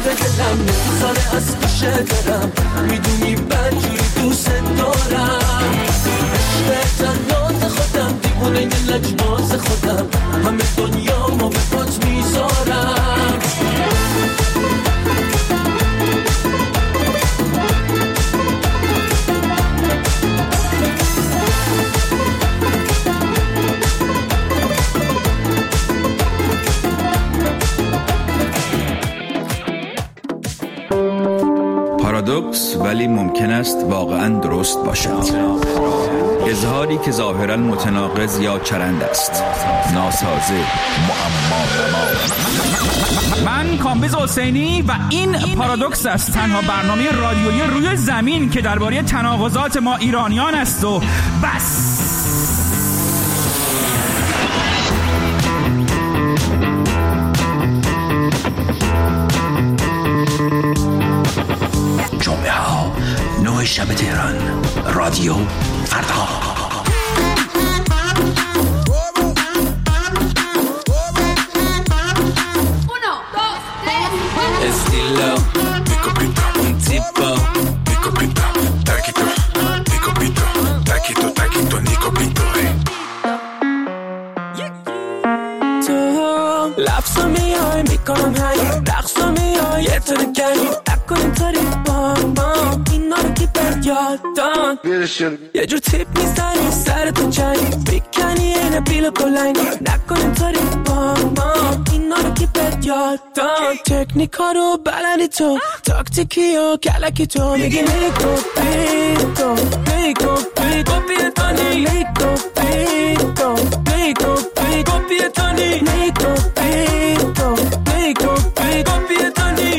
به دلم نمیذاره از پیشه دارم میدونی بدجوری دوست دارم عشق تنات خودم دیوونه لجباز خودم همه دنیا ما به پات میذارم پارادوکس ولی ممکن است واقعاً درست باشد. اظهاری که ظاهراً متناقض یا چرند است. ناسازه، معما. من کامبیز حسینی و این پارادوکس است، تنها برنامه رادیویی روی زمین که درباره تناقضات ما ایرانیان است و بس. جمعه ها 9 شب تهران، رادیو فردا. Estilo, pico pito, un tipo, pico pito, taquito, pico pito, taquito, taquito, nico pito, تو لفظو میای میکنم هنگ رقصو میای یه تو نکنی نکن اینطوری با اینا رو کی پر یادان یه جور تیپ میزنی سرتو چنی بیکنی اینه بیل بلنگی نکن اینطوری با اینا رو کی پر یادان تکنیکا رو بلندی تو تاکتیکی و کلکی تو میگی لیکو پیتو لیکو پیتو پیتونی لیکو پیتو لیکو پیتو پیتونی